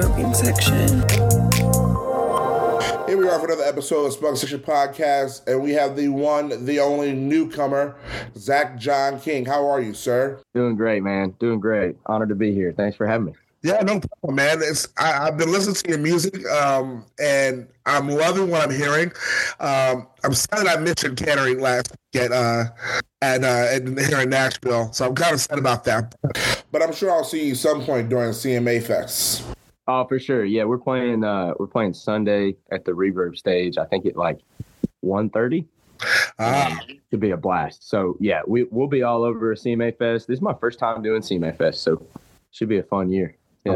Smoking Section. Here we are for another episode of Smoking Section Podcast, and we have the one, the only newcomer, Zach John King. How are you, sir? Doing great, man. Doing great. Honored to be here. Thanks for having me. Yeah, no problem, man. I've been listening to your music, and I'm loving what I'm hearing. I'm sad I missed your catering last week here in Nashville, so I'm kind of sad about that. But I'm sure I'll see you some point during CMA Fest. Oh, for sure. Yeah, we're playing Sunday at the Reverb stage. I think at like 1:30. Should be a blast. So yeah, we'll be all over CMA Fest. This is my first time doing CMA Fest, so should be a fun year. Yeah.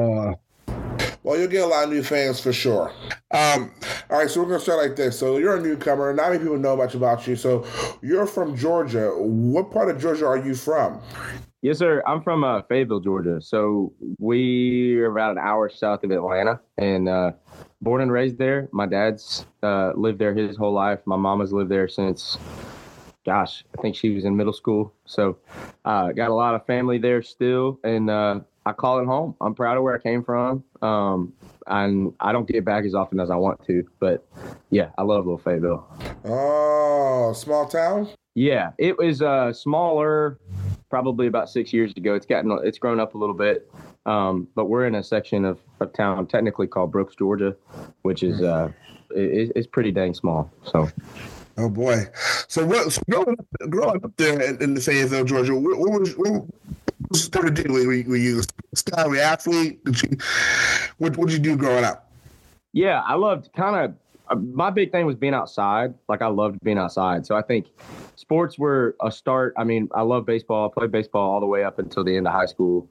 Well, you'll get a lot of new fans for sure. All right, so we're going to start like this. So you're a newcomer. Not many people know much about you. So you're from Georgia. What part of Georgia are you from? Yes, sir. I'm from Fayetteville, Georgia. So we're about an hour south of Atlanta, and born and raised there. My dad's lived there his whole life. My mama's lived there since, I think she was in middle school. So got a lot of family there still, and I call it home. I'm proud of where I came from. And I don't get back as often as I want to, but yeah, I love Little Fayetteville. Oh, small town? Yeah, it was smaller probably about 6 years ago. It's grown up a little bit. But we're in a section of town technically called Brooks, Georgia, which is it's pretty dang small. So oh boy. So growing up there in the Fayetteville, Georgia, what was the deal? Were you a style athlete? What did you do growing up? Yeah, I loved my big thing was being outside. Like I loved being outside. So I think sports were a start. I mean, I love baseball. I played baseball all the way up until the end of high school.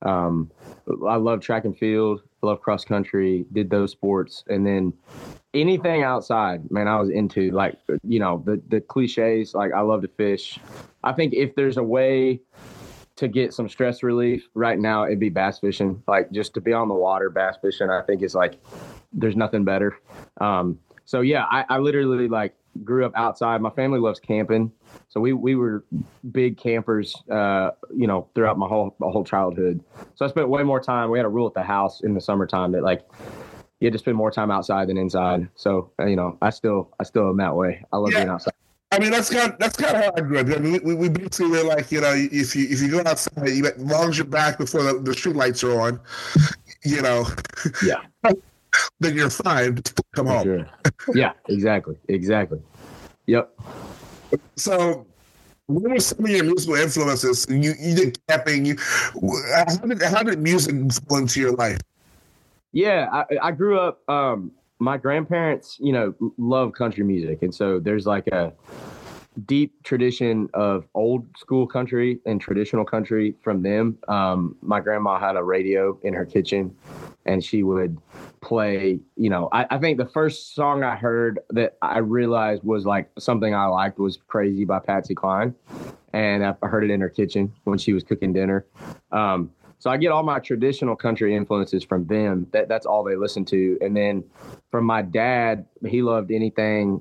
I love track and field. I love cross country, did those sports. And then anything outside, man, I was into, like, you know, the cliches. Like I love to fish. I think if there's a way to get some stress relief right now, it'd be bass fishing. Like just to be on the water, bass fishing, I think is like, there's nothing better. So yeah, I literally like grew up outside. My family loves camping. So we were big campers, throughout my whole childhood. So I spent way more time. We had a rule at the house in the summertime that like you had to spend more time outside than inside. So, I still am that way. I love being outside. I mean, that's kind of how I grew up. I mean, we basically were like, if you go outside, as long as you're back before the street lights are on, Yeah. then you're fine. Just come home. Sure. Yeah, exactly. Yep. So, what were some of your musical influences? You did camping. How did music influence your life? Yeah, I grew up. My grandparents, love country music, and so there's like a deep tradition of old school country and traditional country from them. My grandma had a radio in her kitchen, and she would play, I think the first song I heard that I realized was like something I liked was Crazy by Patsy Cline. And I heard it in her kitchen when she was cooking dinner. So I get all my traditional country influences from them. That's all they listen to. And then from my dad, he loved anything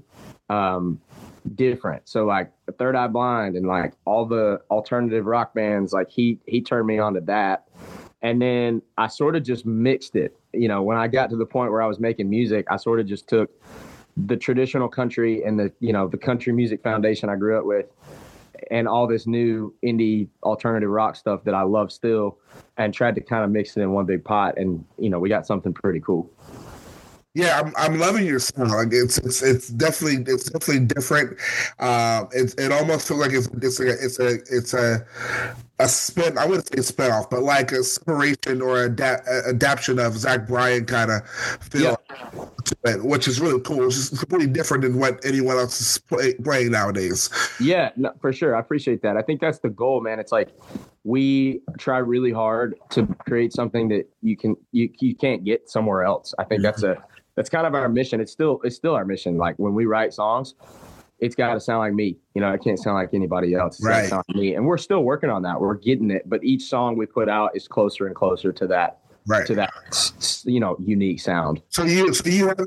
different. So like Third Eye Blind and like all the alternative rock bands, like he turned me on to that. And then I sort of just mixed it. When I got to the point where I was making music, I sort of just took the traditional country and the country music foundation I grew up with and all this new indie alternative rock stuff that I love still and tried to kind of mix it in one big pot. And, we got something pretty cool. Yeah, I'm loving your sound. Like it's definitely different. It almost feels like it's a spin. I wouldn't say spin off, but like a separation or adaptation of Zach Bryan kind of feel to it, which is really cool. It's just completely different than what anyone else is playing nowadays. Yeah, no, for sure. I appreciate that. I think that's the goal, man. It's like we try really hard to create something that you can't get somewhere else. I think that's kind of our mission. It's still our mission. Like when we write songs, it's got to sound like me. It can't sound like anybody else. It's got to sound like me. And we're still working on that. We're getting it. But each song we put out is closer and closer to that. Right. To that, unique sound. So you're still in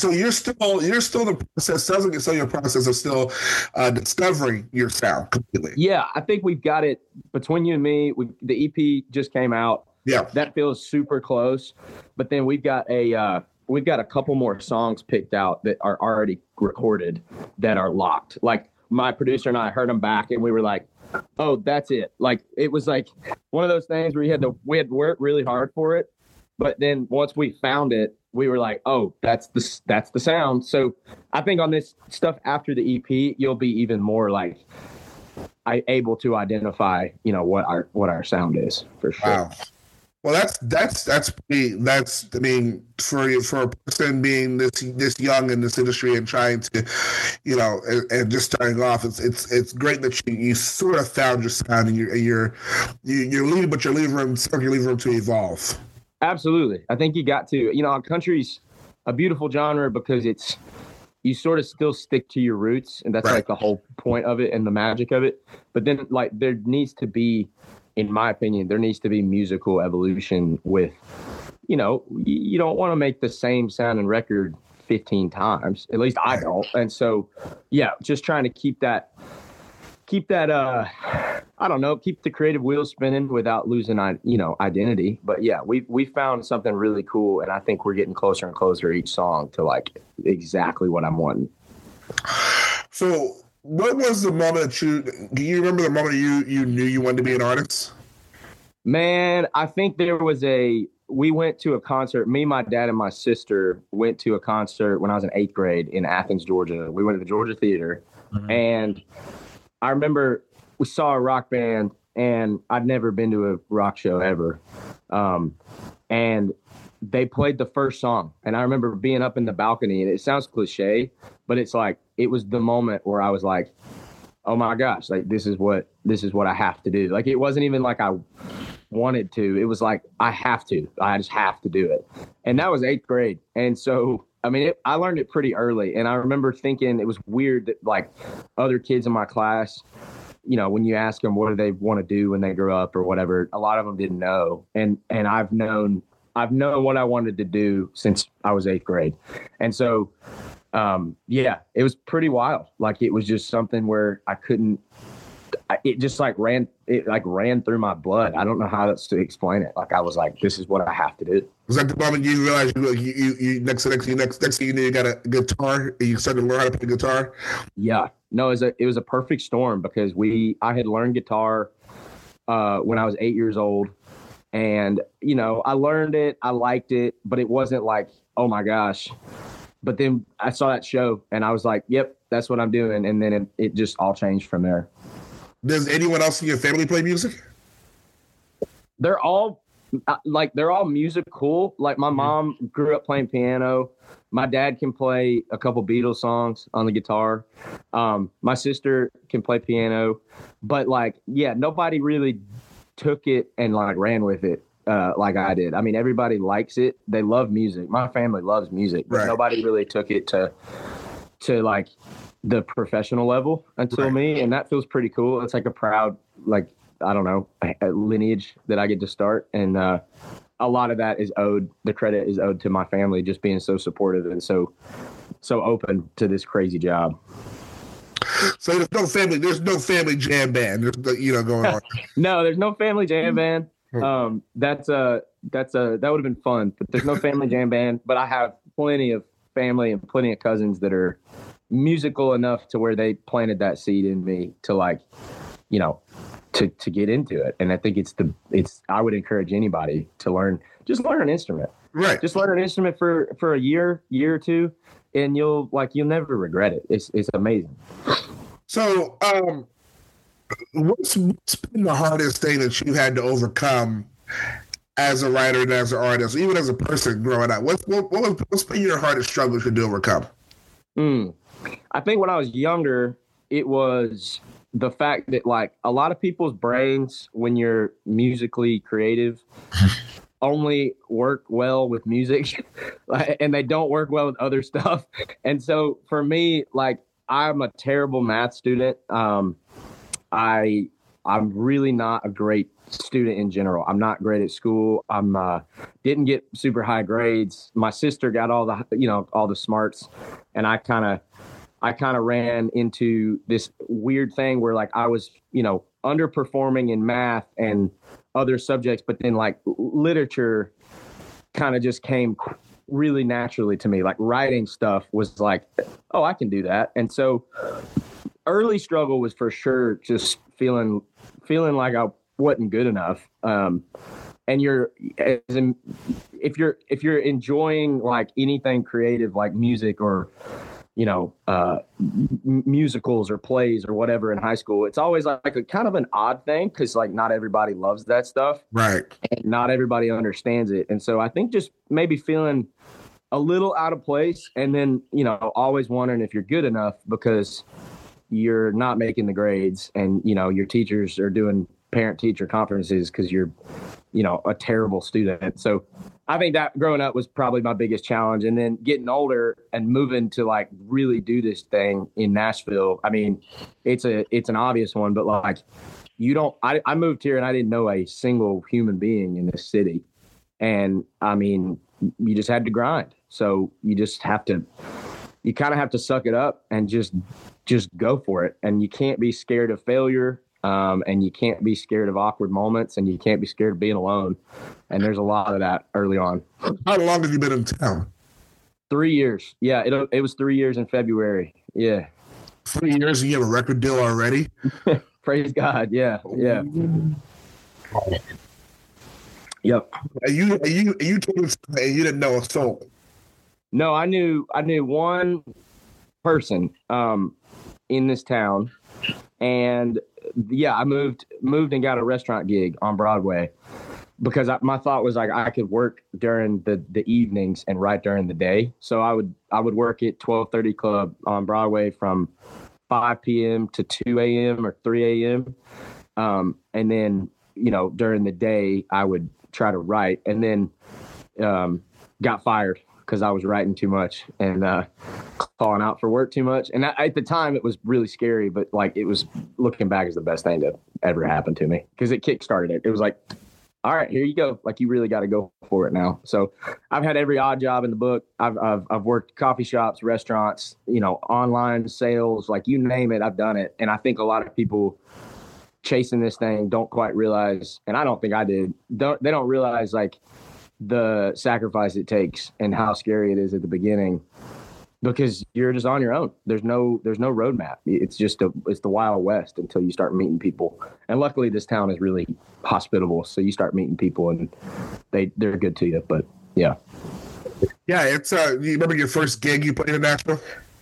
the process. Sounds like it's still your process of still discovering your sound completely. Yeah, I think we've got it between you and me. The EP just came out. Yeah. That feels super close. But then we've got a couple more songs picked out that are already recorded that are locked. Like my producer and I heard them back and we were like, oh, that's it. Like it was like one of those things where we had to work really hard for it. But then once we found it, we were like, oh, that's the sound. So I think on this stuff after the EP, you'll be even more like able to identify, what our sound is for sure. Wow. Well, I mean, for a person being this young in this industry and trying to, and just starting off, it's great that you sort of found your sound and you're leaving, but you're leaving room to evolve. Absolutely. I think you got to, country's a beautiful genre because you sort of still stick to your roots, and that's right. Like the whole point of it and the magic of it. But then like there needs to be, in my opinion, there needs to be musical evolution with, you don't want to make the same sounding record 15 times. At least I don't. And so, yeah, just trying to keep that, I don't know, keep the creative wheels spinning without losing, identity. But yeah, we found something really cool. And I think we're getting closer and closer each song to like exactly what I'm wanting. So, what was the moment do you remember the moment you knew you wanted to be an artist? Man, I think we went to a concert. Me, my dad, and my sister went to a concert when I was in 8th grade in Athens, Georgia. We went to the Georgia Theater. Mm-hmm. And I remember we saw a rock band, and I'd never been to a rock show ever. And they played the first song. And I remember being up in the balcony, and it sounds cliche, but it's like, it was the moment where I was like, oh my gosh, like this is what I have to do. Like, it wasn't even like I wanted to. It was like, I just have to do it. And that was 8th grade. And so, I mean, I learned it pretty early. And I remember thinking it was weird that like other kids in my class, when you ask them what do they want to do when they grow up or whatever, a lot of them didn't know. And I've known what I wanted to do since I was 8th grade. And so, yeah, it was pretty wild. Like, it was just something where it just ran through my blood. I don't know how else to explain it. Like, I was like, this is what I have to do. Was that the moment you realized you next thing you knew you got a guitar and you started to learn how to play guitar? Yeah, no, it was a perfect storm because I had learned guitar when I was 8 years old, and I learned it, I liked it, but it wasn't like, oh my gosh. But then I saw that show and I was like, yep, that's what I'm doing. And then it just all changed from there. Does anyone else in your family play music? They're all musical. Like, my mom grew up playing piano. My dad can play a couple Beatles songs on the guitar. My sister can play piano, but like, yeah, nobody really took it and like ran with it like I did. I mean, everybody likes it. They love music. My family loves music, but nobody really took it to like the professional level until me. And that feels pretty cool. It's like a proud, like, I don't know, lineage that I get to start. And a lot of that the credit is owed to my family just being so supportive and so open to this crazy job. So there's no family jam band, going on. No, there's no family jam band. That would have been fun, but there's no family jam band. But I have plenty of family and plenty of cousins that are musical enough to where they planted that seed in me to like, to get into it. And I think I would encourage anybody to just learn an instrument. Right. Just learn an instrument for a year or two, and you'll never regret it. It's amazing. So, what's been the hardest thing that you had to overcome as a writer and as an artist, even as a person growing up? What's been your hardest struggle to overcome? I think when I was younger, it was the fact that like a lot of people's brains, when you're musically creative, only work well with music and they don't work well with other stuff. And so for me, like, I'm a terrible math student. I'm really not a great student in general. I'm not great at school. Didn't get super high grades. My sister got all the smarts, and I kind of I kind of ran into this weird thing where like I was, underperforming in math and other subjects, but then like literature kind of just came really naturally to me. Like writing stuff was like, oh, I can do that. And so early struggle was for sure just feeling like I wasn't good enough. And if you're enjoying like anything creative like music or musicals or plays or whatever in high school, it's always like a kind of an odd thing because like not everybody loves that stuff, right? And not everybody understands it. And so I think just maybe feeling a little out of place, and then always wondering if you're good enough because you're not making the grades, and your teachers are doing parent-teacher conferences because you're a terrible student. So I think that growing up was probably my biggest challenge. And then getting older and moving to like really do this thing in Nashville. I mean, it's an obvious one, but like I moved here and I didn't know a single human being in this city. And I mean, you just had to grind. So you kind of have to suck it up and just go for it. And you can't be scared of failure. And you can't be scared of awkward moments, and you can't be scared of being alone. And there's a lot of that early on. How long have you been in town? 3 years. Yeah, it was 3 years in February. Yeah. 3 years and you have a record deal already? Praise God. Yeah. Yeah. Yep. And you told us and you didn't know a soul. No, I knew one person in this town, and yeah, I moved and got a restaurant gig on Broadway because my thought was like I could work during the evenings and write during the day. So I would work at 12:30 Club on Broadway from 5 p.m. to 2 a.m. or 3 a.m. And then during the day I would try to write, and then got fired because I was writing too much and calling out for work too much. And at the time, it was really scary, but like it was, looking back, is the best thing to ever happen to me because it kickstarted it. It was like, all right, here you go. Like you really got to go for it now. So I've had every odd job in the book. I've worked coffee shops, restaurants, online sales, like you name it, I've done it. And I think a lot of people chasing this thing don't quite realize, and I don't think I did. They don't realize like the sacrifice it takes and how scary it is at the beginning, because you're just on your own. There's no roadmap. It's the Wild West until you start meeting people. And luckily this town is really hospitable. So you start meeting people and they're good to you. But yeah. Yeah. It's you remember your first gig you played in Nashville?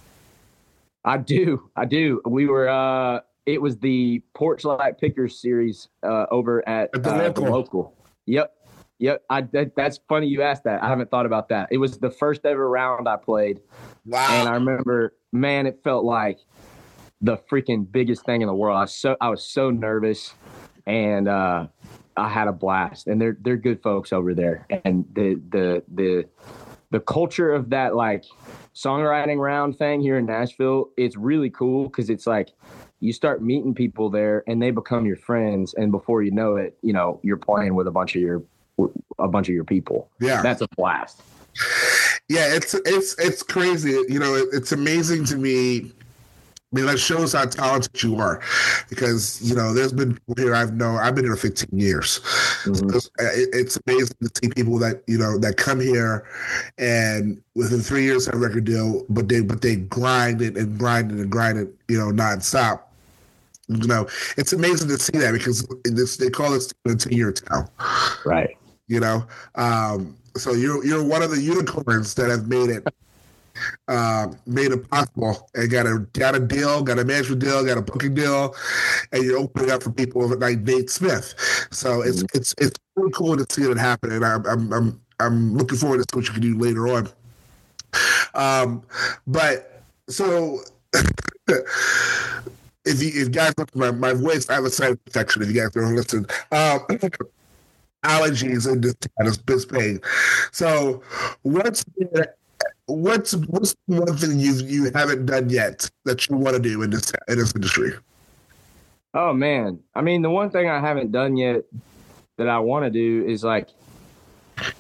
I do. We were, it was the Porch Light Pickers series over at the local. Yep. That's funny you asked that. I haven't thought about that. It was the first ever round I played. Wow. And I remember, man, it felt like the freaking biggest thing in the world. I was so nervous, and I had a blast. And they're good folks over there. And the culture of that like songwriting round thing here in Nashville, it's really cool because it's like you start meeting people there and they become your friends, and before you know it, you're playing with a bunch of your people. Yeah, that's a blast. Yeah, it's crazy. It's amazing to me. I mean, that shows how talented you are, because there's been people here I've been here 15 years. Mm-hmm. So it's amazing to see people that that come here and within 3 years have a record deal, but they grind it and grind it and grind it, nonstop. It's amazing to see that, because they call this a 10-year town, right? So you're one of the unicorns that have made it possible, and got a deal, got a management deal, got a booking deal, and you're opening up for people like Nate Smith. So it's really cool to see it happen, and I'm looking forward to see what you can do later on. But so. If you guys look at my voice, I have a side protection. If you guys don't listen, allergies and this pain. So, what's one thing you haven't done yet that you want to do in this industry? Oh man, I mean, the one thing I haven't done yet that I want to do is like,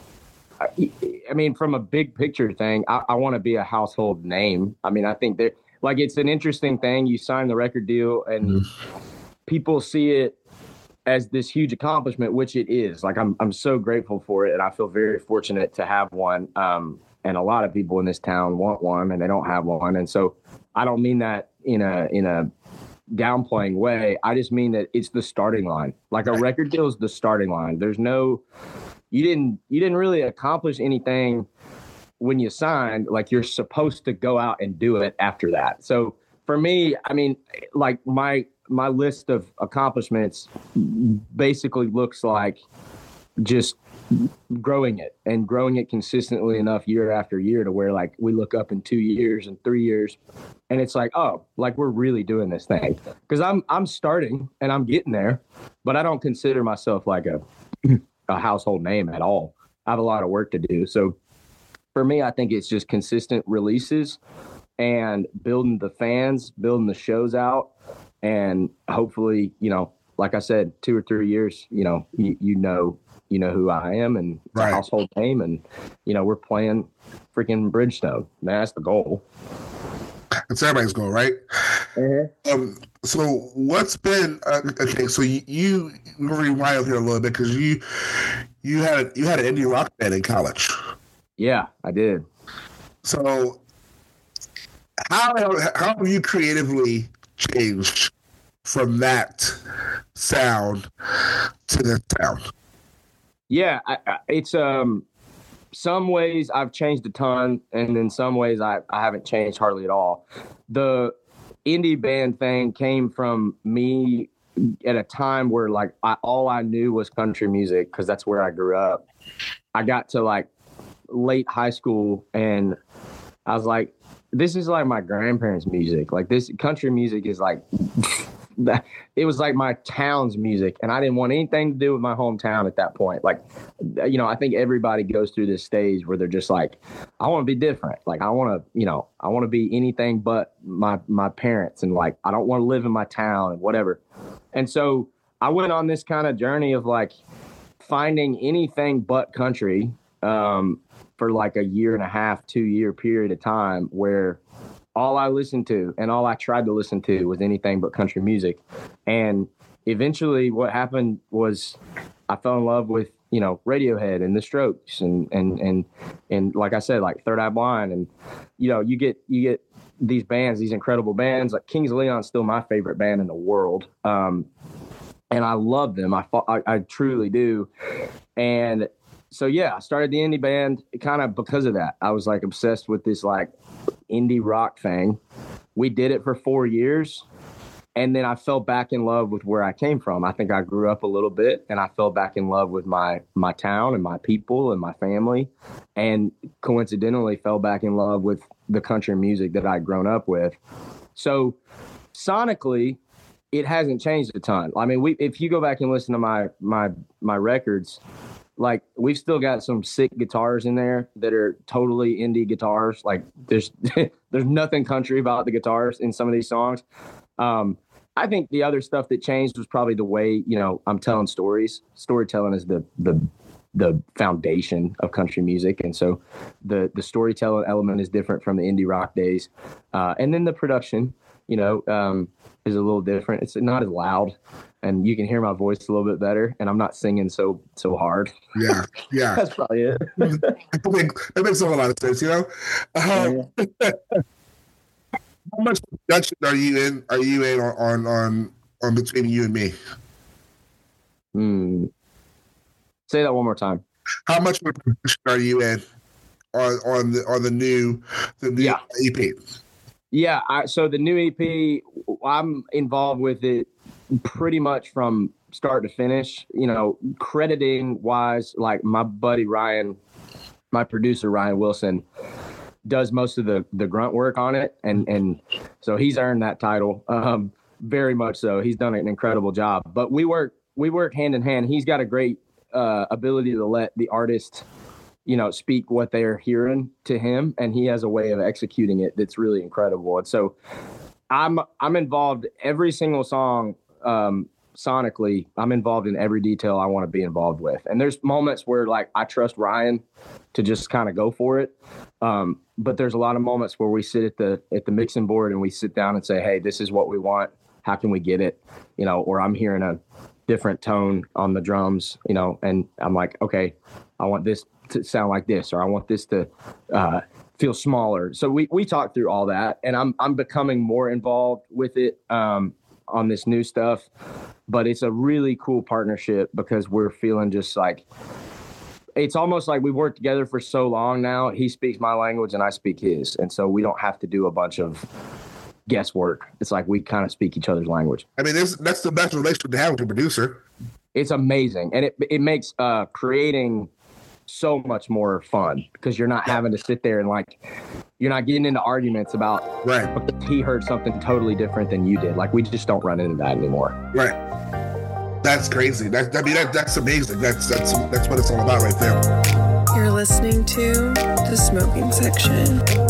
I mean, from a big picture thing, I want to be a household name. I mean, I think that like it's an interesting thing. You sign the record deal and people see it as this huge accomplishment, which it is. Like I'm so grateful for it, and I feel very fortunate to have one. And a lot of people in this town want one, and they don't have one. And so I don't mean that in a downplaying way. I just mean that it's the starting line. Like a record deal is the starting line. There's no, you didn't really accomplish anything when you signed. Like you're supposed to go out and do it after that. So for me, I mean, like my list of accomplishments basically looks like just growing it consistently enough year after year to where like we look up in 2 years and 3 years and it's like, oh, like we're really doing this thing. Because I'm starting and I'm getting there, but I don't consider myself like a household name at all. I have a lot of work to do. So for me, I think it's just consistent releases and building the fans, building the shows out, and hopefully, you know, like I said, 2 or 3 years, you know who I am, and it's a household name, and you know we're playing freaking Bridgestone. That's the goal. It's everybody's goal, right? Mm-hmm. So what's been okay? So you rewind here a little bit because you had an indie rock band in college. Yeah, I did. So how have you creatively changed from that sound to this sound? Yeah, it's some ways I've changed a ton, and in some ways I haven't changed hardly at all. The indie band thing came from me at a time where like all I knew was country music because that's where I grew up. I got to like late high school and I was like, this is like my grandparents' music. Like this country music is like it was like my town's music, and I didn't want anything to do with my hometown at that point. Like, you know, I think everybody goes through this stage where they're just like, I want to be different. Like, I want to be anything but my parents, and like, I don't want to live in my town and whatever. And so I went on this kind of journey of like finding anything but country for like a 1.5 2 year period of time where all I listened to and all I tried to listen to was anything but country music. And eventually what happened was I fell in love with, you know, Radiohead and The Strokes and like I said, like Third Eye Blind. And, you know, you get these bands, these incredible bands. Like Kings of Leon's still my favorite band in the world. And I love them. I truly do. And so, yeah, I started the indie band kind of because of that. I was like obsessed with this like indie rock thing. We did it for 4 years. And then I fell back in love with where I came from. I think I grew up a little bit and I fell back in love with my town and my people and my family. And coincidentally fell back in love with the country music that I'd grown up with. So sonically, it hasn't changed a ton. I mean, if you go back and listen to my records, like we've still got some sick guitars in there that are totally indie guitars. Like there's nothing country about the guitars in some of these songs. I think the other stuff that changed was probably the way, you know, I'm telling stories. Storytelling is the foundation of country music. And so the storytelling element is different from the indie rock days. And then the production, you know, is a little different. It's not as loud, and you can hear my voice a little bit better, and I'm not singing so hard. Yeah. That's probably it. That makes a whole lot of sense, you know? How much production are you in on Between You and Me? Say that one more time. How much production are you in on the new EP? Yeah, so the new EP, I'm involved with it pretty much from start to finish. You know, crediting wise, like my buddy Ryan, my producer Ryan Wilson, does most of the grunt work on it, and so he's earned that title very much so. He's done an incredible job. But we work hand in hand. He's got a great ability to let the artist, you know, speak what they're hearing to him, and he has a way of executing it that's really incredible. And so I'm involved every single song sonically, I'm involved in every detail I want to be involved with. And there's moments where like I trust Ryan to just kind of go for it. But there's a lot of moments where we sit at the mixing board and we sit down and say, hey, this is what we want. How can we get it? You know, or I'm hearing a different tone on the drums, you know, and I'm like, okay, I want this to sound like this, or I want this to feel smaller. So we talk through all that, and I'm becoming more involved with it on this new stuff. But it's a really cool partnership because we're feeling just like, it's almost like we've worked together for so long now. He speaks my language and I speak his. And so we don't have to do a bunch of guesswork. It's like we kind of speak each other's language. I mean, that's the best relationship to have with your producer. It's amazing. And it makes creating so much more fun because you're not having to sit there and like, you're not getting into arguments about, right, he heard something totally different than you did. Like, we just don't run into that anymore. Right. That's crazy. That's amazing. That's what it's all about right there. You're listening to The Smoking Section.